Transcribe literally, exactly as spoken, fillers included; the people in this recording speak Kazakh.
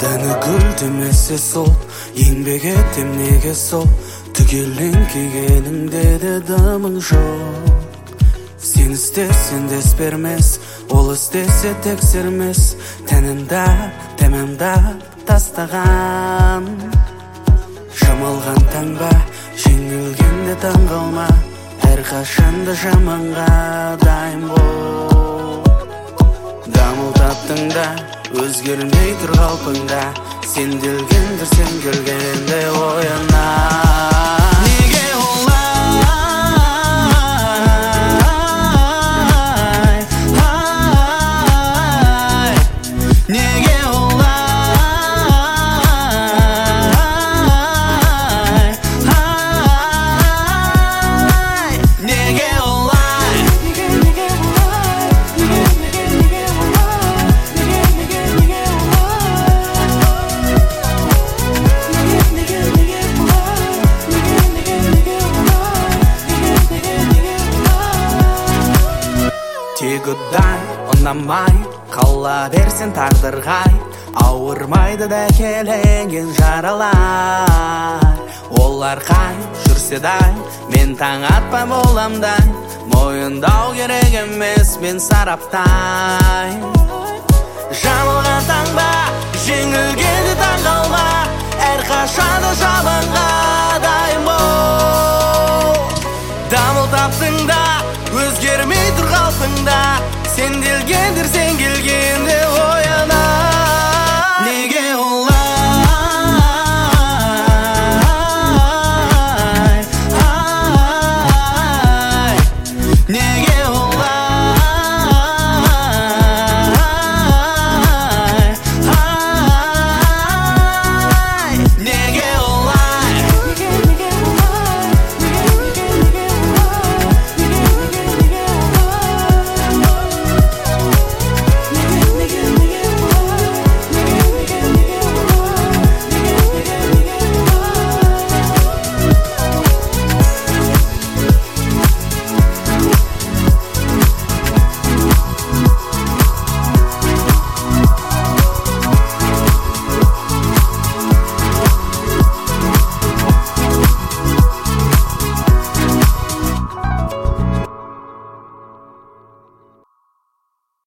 Мені гүлдемесе сол, еңбек етем неге сол, түгелін кигеніңде де дымың жоқ. Сен істесен дес бермес, ол істесе тексермес, тәнімді тәмамдап тастаған. Жамалған таңба, жеңілгенде таң қалма, әрқашанда жаманға дайын бол. Дамылдаттың да, өзгермей тұр қалпыңда, сенделгендір сен келгенде ояна. Неге олай, ай, неге олай, ай, неге олай, неге Тегудай, ұнамай, қала берсен тағдырғай, ауырмайды да келеген жаралар. Олар қай жүрседай, мен таң атпай боламдай, мойындау керек емес мен сараптай. Жамылған таңба, жеңілгенде таң қалма, әрқашанда жаманға дайын бол. Дамыл таптың да, өзгермей тұр қалпыңда, сенделген